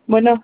Bueno,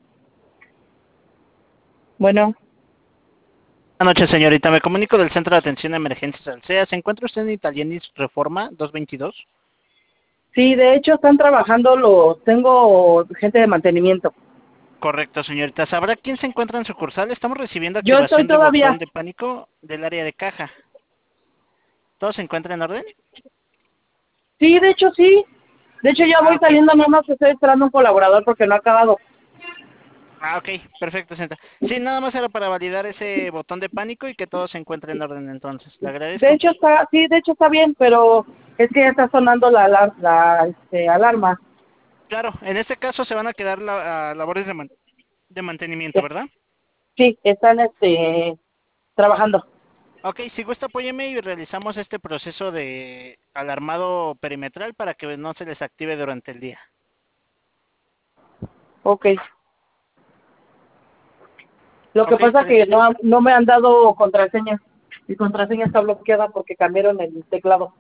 bueno. Buenas noches, señorita. Me comunico del Centro de Atención a Emergencias Alsea. ¿Se encuentra usted en Italianis Reforma 222? Sí, de hecho están trabajando tengo gente de mantenimiento. Correcto, señorita. ¿Sabrá quién se encuentra en sucursal? Estamos recibiendo Yo estoy activación de botón todavía, de pánico del área de caja. ¿Todo se encuentra en orden? sí, de hecho sí. De hecho ya Ah, voy ok. saliendo, nada más estoy esperando un colaborador porque no ha acabado. Ah, ok. Perfecto, señorita. Sí, nada más era para validar ese botón de pánico y que todo se encuentre en orden entonces. Le De agradezco. hecho está, sí, de hecho está bien, pero es que ya está sonando la alarma. Claro, en este caso se van a quedar labores de mantenimiento, Ya, ¿verdad? sí, están trabajando. Ok, si gusta apóyeme y realizamos este proceso de alarmado perimetral para que no se les active durante el día. Ok. Lo que Ok, pasa que excelente. no me han dado contraseña. Mi contraseña está bloqueada porque cambiaron el teclado.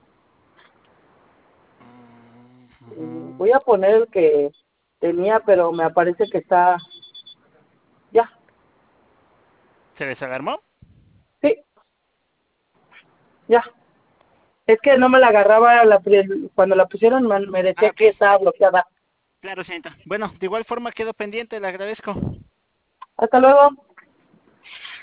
Ujú. Voy a poner el que tenía, pero me parece que está, ya, ¿Se les alarmó? sí, ya. Es que no me la agarraba cuando la pusieron, me Ah, decía ok. que estaba bloqueada. Claro, señorita. Bueno, de igual forma quedo pendiente, le agradezco. Hasta luego.